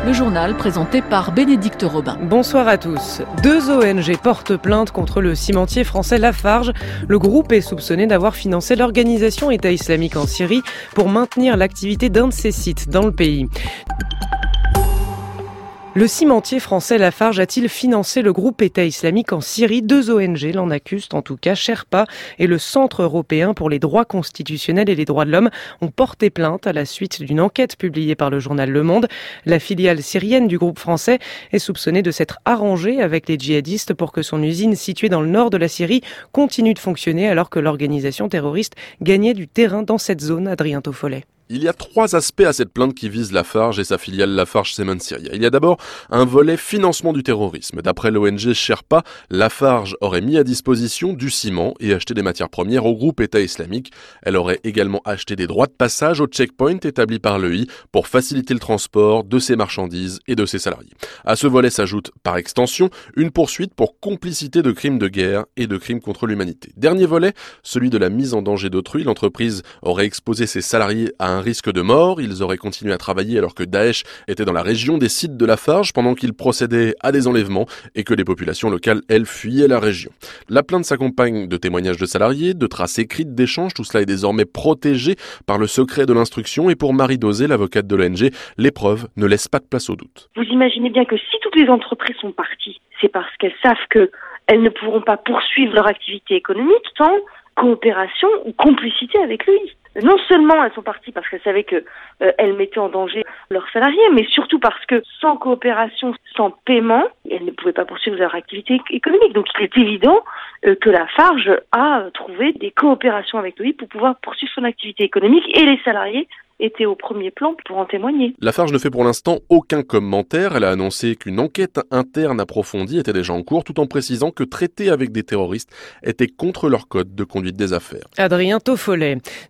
Le journal présenté par Bénédicte Robin. Bonsoir à tous. 2 ONG portent plainte contre le cimentier français Lafarge. Le groupe est soupçonné d'avoir financé l'organisation État islamique en Syrie pour maintenir l'activité d'un de ses sites dans le pays. Le cimentier français Lafarge a-t-il financé le groupe État islamique en Syrie ? 2 ONG l'en accusent en tout cas. Sherpa et le Centre européen pour les droits constitutionnels et les droits de l'homme ont porté plainte à la suite d'une enquête publiée par le journal Le Monde. La filiale syrienne du groupe français est soupçonnée de s'être arrangée avec les djihadistes pour que son usine située dans le nord de la Syrie continue de fonctionner alors que l'organisation terroriste gagnait du terrain dans cette zone. Adrien Toffollet. Il y a 3 aspects à cette plainte qui vise Lafarge et sa filiale Lafarge Cement Syria. Il y a d'abord un volet financement du terrorisme. D'après l'ONG Sherpa, Lafarge aurait mis à disposition du ciment et acheté des matières premières au groupe État islamique. Elle aurait également acheté des droits de passage au checkpoint établi par l'EI pour faciliter le transport de ses marchandises et de ses salariés. À ce volet s'ajoute, par extension, une poursuite pour complicité de crimes de guerre et de crimes contre l'humanité. Dernier volet, celui de la mise en danger d'autrui. L'entreprise aurait exposé ses salariés à un risque de mort. Ils auraient continué à travailler alors que Daesh était dans la région des sites de Lafarge pendant qu'il procédait à des enlèvements et que les populations locales, elles, fuyaient la région. La plainte s'accompagne de témoignages de salariés, de traces écrites d'échanges. Tout cela est désormais protégé par le secret de l'instruction et pour Marie Dosé, l'avocate de l'ONG, les preuves ne laissent pas de place au doute. Vous imaginez bien que si toutes les entreprises sont parties, c'est parce qu'elles savent qu'elles ne pourront pas poursuivre leur activité économique sans coopération ou complicité avec lui. Non seulement elles sont parties parce qu'elles savaient qu'elles mettaient en danger leurs salariés, mais surtout parce que sans coopération, sans paiement, elles ne pouvaient pas poursuivre leur activité économique. Donc il est évident que Lafarge a trouvé des coopérations avec lui pour pouvoir poursuivre son activité économique et les salariés étaient au premier plan pour en témoigner. Lafarge ne fait pour l'instant aucun commentaire. Elle a annoncé qu'une enquête interne approfondie était déjà en cours, tout en précisant que traiter avec des terroristes était contre leur code de conduite des affaires. Adrien Toffollet.